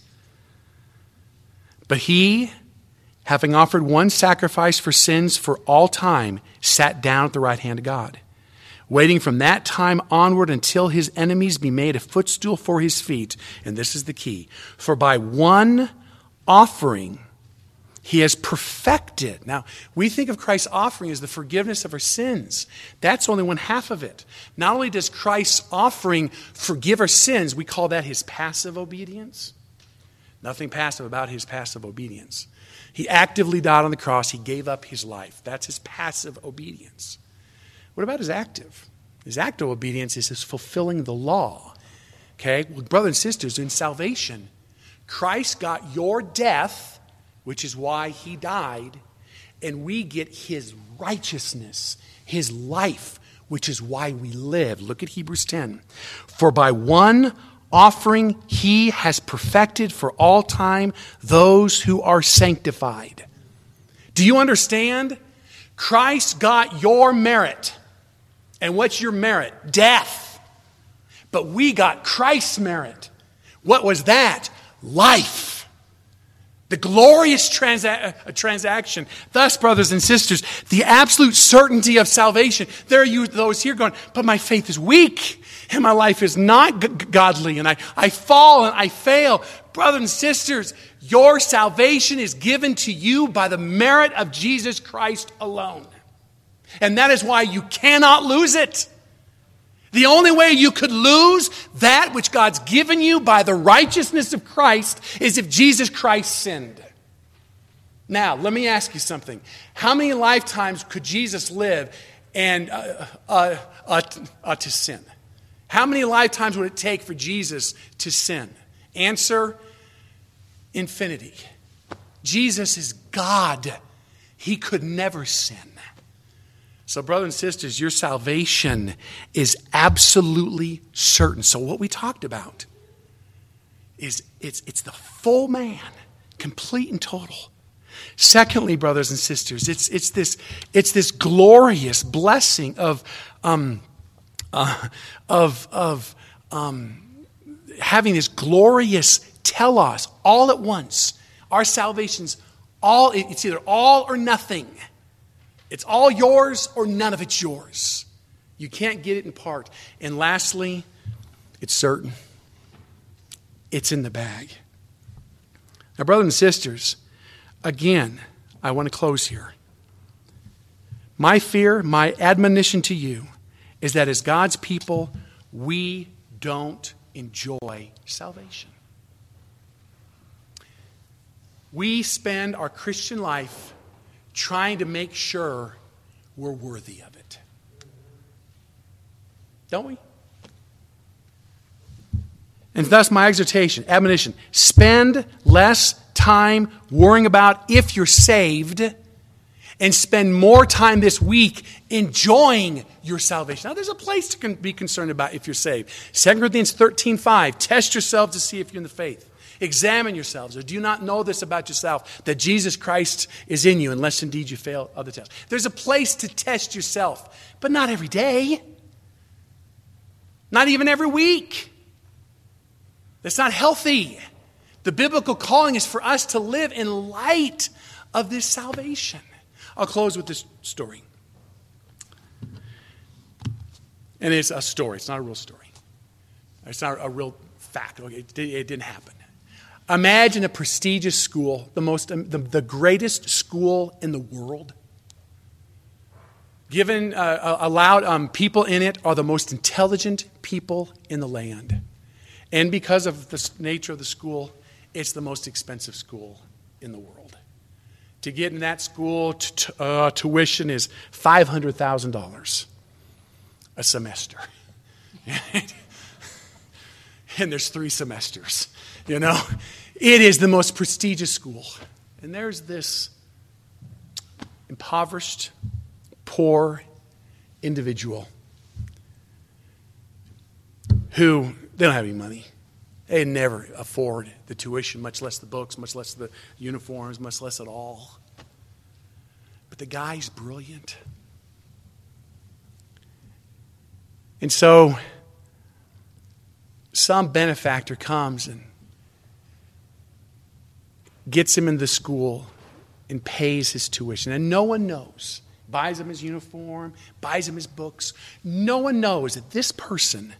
But he, having offered one sacrifice for sins for all time, sat down at the right hand of God, waiting from that time onward until his enemies be made a footstool for his feet. And this is the key. For by one offering he has perfected. Now, we think of Christ's offering as the forgiveness of our sins. That's only one half of it. Not only does Christ's offering forgive our sins, we call that his passive obedience. Nothing passive about his passive obedience. He actively died on the cross. He gave up his life. That's his passive obedience. What about his active? His active obedience is his fulfilling the law. Okay? Well, brothers and sisters, in salvation, Christ got your death, which is why he died, and we get his righteousness, his life, which is why we live. Look at Hebrews 10. For by one offering he has perfected for all time those who are sanctified. Do you understand? Christ got your merit. And what's your merit? Death. But we got Christ's merit. What was that? Life. The glorious transaction. Thus, brothers and sisters, the absolute certainty of salvation. There are you, those here going, but my faith is weak, and my life is not godly, and I fall and I fail. Brothers and sisters, your salvation is given to you by the merit of Jesus Christ alone. And that is why you cannot lose it. The only way you could lose that which God's given you by the righteousness of Christ is if Jesus Christ sinned. Now, let me ask you something. How many lifetimes could Jesus live and to sin? How many lifetimes would it take for Jesus to sin? Answer, infinity. Jesus is God. He could never sin. So, brothers and sisters, your salvation is absolutely certain. So what we talked about is it's the full man, complete and total. Secondly, brothers and sisters, it's this glorious blessing of having this glorious telos all at once. Our salvation's it's either all or nothing. It's all yours or none of it's yours. You can't get it in part. And lastly, it's certain. It's in the bag. Now, brothers and sisters, again, I want to close here. My fear, my admonition to you is that as God's people, we don't enjoy salvation. We spend our Christian life trying to make sure we're worthy of it. Don't we? And thus my admonition, spend less time worrying about if you're saved and spend more time this week enjoying your salvation. Now, there's a place to be concerned about if you're saved. 2 Corinthians 13:5, test yourselves to see if you're in the faith. Examine yourselves, or do you not know this about yourself, that Jesus Christ is in you, unless indeed you fail other tests. There's a place to test yourself, but not every day. Not even every week. That's not healthy. The biblical calling is for us to live in light of this salvation. I'll close with this story. And it's a story. It's not a real story. It's not a real fact. Okay, it didn't happen. Imagine a prestigious school, the greatest school in the world. Allowed people in it are the most intelligent people in the land. And because of the nature of the school, it's the most expensive school in the world. To get in that school, tuition is $500,000 a semester. And there's 3 semesters, you know. It is the most prestigious school. And there's this impoverished, poor individual who, they don't have any money. They never afford the tuition, much less the books, much less the uniforms, much less at all. But the guy's brilliant. And so some benefactor comes and gets him into the school and pays his tuition. And no one knows. Buys him his uniform, buys him his books. No one knows that this person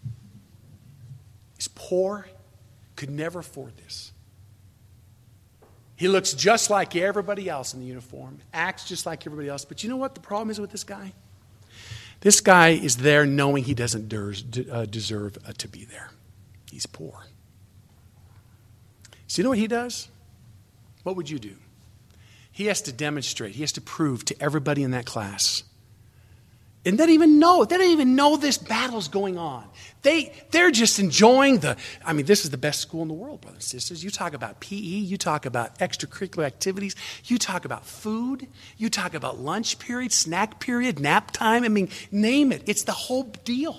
is poor, could never afford this. He looks just like everybody else in the uniform, acts just like everybody else. But you know what the problem is with this guy? This guy is there knowing he doesn't deserve to be there. He's poor. So you know what he does? What would you do? He has to demonstrate, he has to prove to everybody in that class. And they don't even know this battle's going on. They're just enjoying this is the best school in the world, brothers and sisters. You talk about PE, you talk about extracurricular activities, you talk about food, you talk about lunch period, snack period, nap time. Name it. It's the whole deal.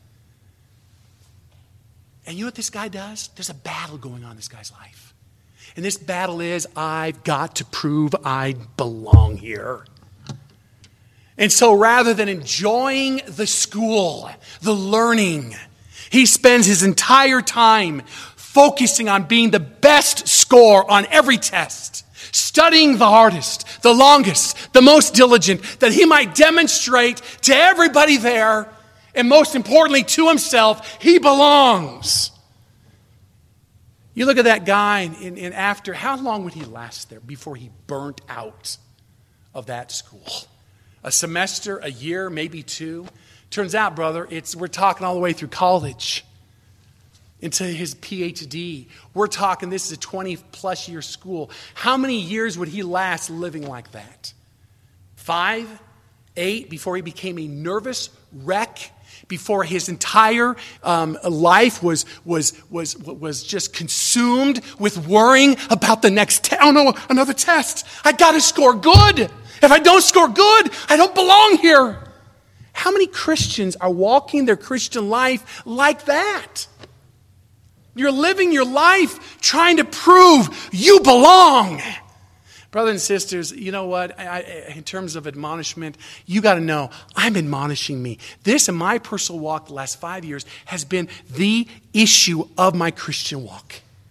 And you know what this guy does? There's a battle going on in this guy's life. And this battle is, I've got to prove I belong here. And so rather than enjoying the school, the learning, he spends his entire time focusing on being the best score on every test, studying the hardest, the longest, the most diligent, that he might demonstrate to everybody there, and most importantly to himself, he belongs. You look at that guy, and after, how long would he last there before he burnt out of that school? A semester, a year, maybe 2. Turns out, brother, we're talking all the way through college into his PhD. We're talking, this is a 20-plus year school. How many years would he last living like that? 5, 8, before he became a nervous wreck? Before his entire life was just consumed with worrying about the next another test. I got to score good. If I don't score good, I don't belong here. How many Christians are walking their Christian life like that? You're living your life trying to prove you belong. Brothers and sisters, you know what? In terms of admonishment, you got to know, I'm admonishing me. This in my personal walk the last 5 years has been the issue of my Christian walk.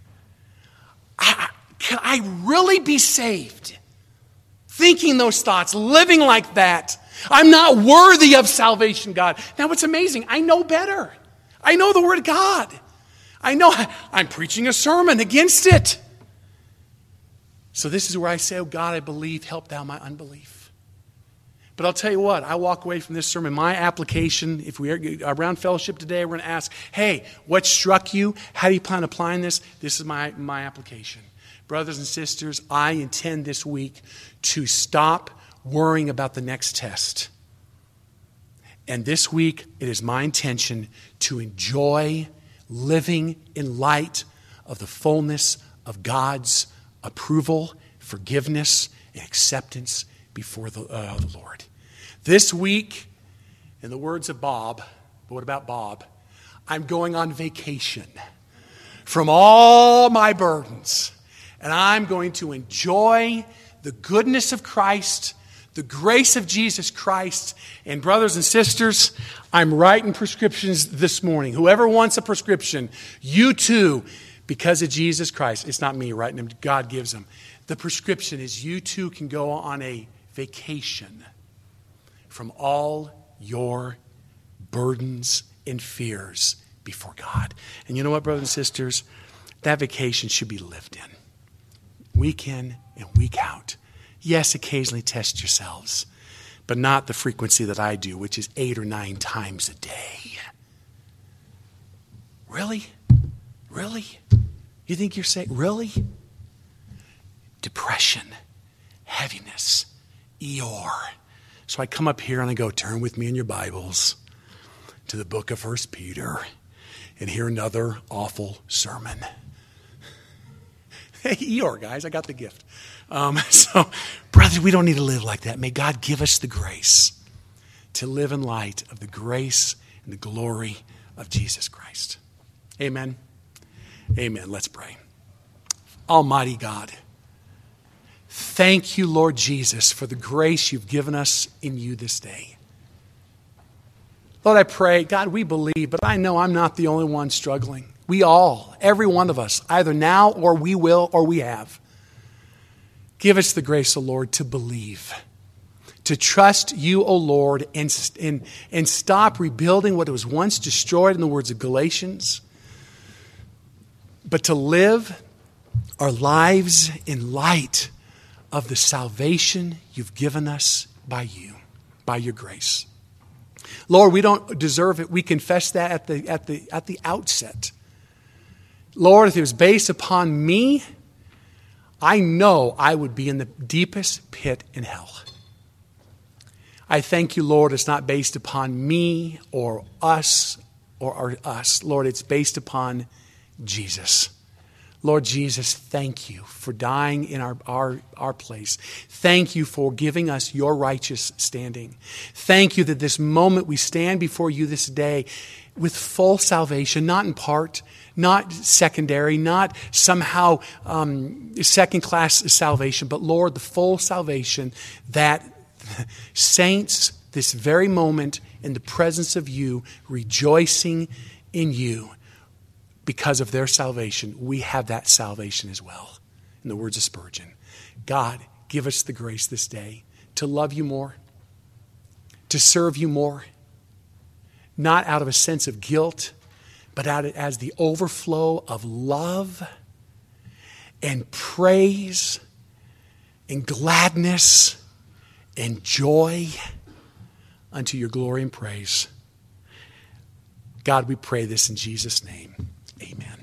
Can I really be saved? Thinking those thoughts, living like that. I'm not worthy of salvation, God. Now what's amazing, I know better. I know the Word of God. I know I'm preaching a sermon against it. So this is where I say, oh God, I believe, help thou my unbelief. But I'll tell you what, I walk away from this sermon, my application, if we are around fellowship today, we're going to ask, hey, what struck you? How do you plan on applying this? This is my application. Brothers and sisters, I intend this week to stop worrying about the next test. And this week, it is my intention to enjoy living in light of the fullness of God's approval, forgiveness, and acceptance before the Lord. This week, in the words of Bob, but what about Bob? I'm going on vacation from all my burdens, and I'm going to enjoy the goodness of Christ, the grace of Jesus Christ. And brothers and sisters, I'm writing prescriptions this morning. Whoever wants a prescription, you too, because of Jesus Christ. It's not me writing them. God gives them. The prescription is you too can go on a vacation from all your burdens and fears before God. And you know what, brothers and sisters? That vacation should be lived in. Week in and week out. Yes, occasionally test yourselves, but not the frequency that I do, which is 8 or 9 times a day. Really? Really? You think you're safe? Really? Depression, heaviness, Eeyore. So I come up here and I go, turn with me in your Bibles to the book of 1 Peter and hear another awful sermon. Hey, Eeyore, guys, I got the gift. So, brothers, we don't need to live like that. May God give us the grace to live in light of the grace and the glory of Jesus Christ. Amen. Amen. Let's pray. Almighty God, thank you, Lord Jesus, for the grace you've given us in you this day. Lord, I pray, God, we believe, but I know I'm not the only one struggling. We all, every one of us, either now or we will or we have. Give us the grace, O Lord, to believe, to trust you, O Lord, and stop rebuilding what was once destroyed in the words of Galatians, but to live our lives in light of the salvation you've given us by you, by your grace. Lord, we don't deserve it. We confess that at the outset. Lord, if it was based upon me, I know I would be in the deepest pit in hell. I thank you, Lord, it's not based upon me or us or us. Lord, it's based upon Jesus. Lord Jesus, thank you for dying in our place. Thank you for giving us your righteous standing. Thank you that this moment we stand before you this day with full salvation, not in part, not secondary, not somehow second-class salvation, but Lord, the full salvation that saints, this very moment in the presence of you, rejoicing in you, because of their salvation, we have that salvation as well. In the words of Spurgeon, God, give us the grace this day to love you more, to serve you more, not out of a sense of guilt, but out as the overflow of love and praise and gladness and joy unto your glory and praise. God, we pray this in Jesus' name. Amen.